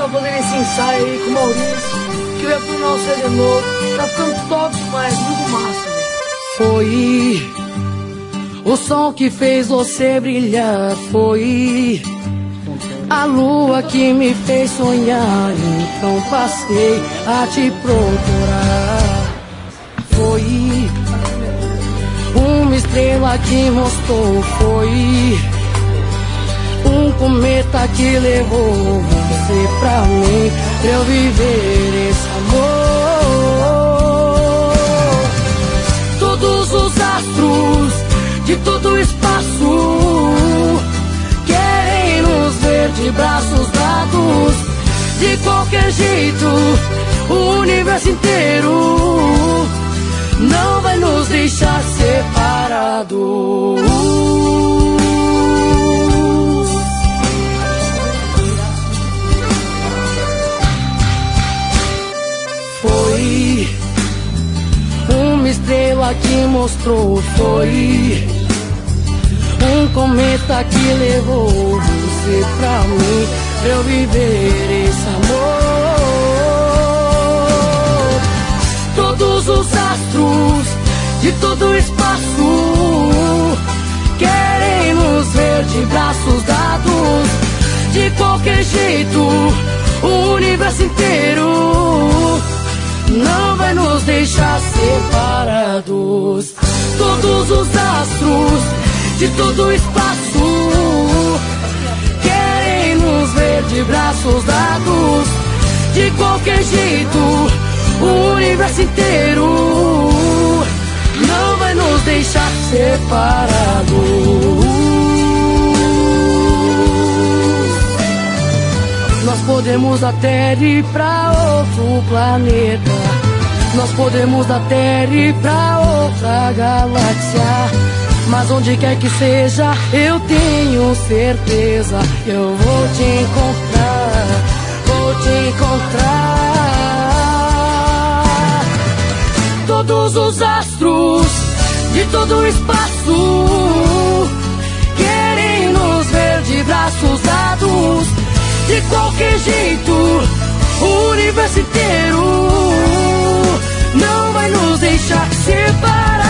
tá fazendo esse ensaio aí com o Maurício, que vai pro nosso CD novo. Tá ficando top demais, muito massa, velho. Foi o som que fez você brilhar, foi a lua que me fez sonhar, então passei a te procurar. Foi uma estrela que mostrou, foi um cometa que levou você pra mim, pra eu viver esse amor. Todos os astros de todo o espaço querem nos ver de braços dados. De qualquer jeito, o universo inteiro não vai nos deixar separados. Foi uma estrela que mostrou, foi um cometa que levou você pra mim, pra eu viver esse amor. Todos os astros de todo o espaço querem nos ver de braços dados. De qualquer jeito, o universo inteiro não vai nos deixar separados. Todos os astros de todo o espaço querem nos ver de braços dados. De qualquer jeito, o universo inteiro não vai nos deixar separados. Nós podemos até ir pra outro planeta, nós podemos até ir pra outra galáxia, mas onde quer que seja, eu tenho certeza, eu vou te encontrar, vou te encontrar. Todos os astros de todo o espaço querem nos ver de braços dados. De qualquer jeito, o universo inteiro não vai nos deixar separar.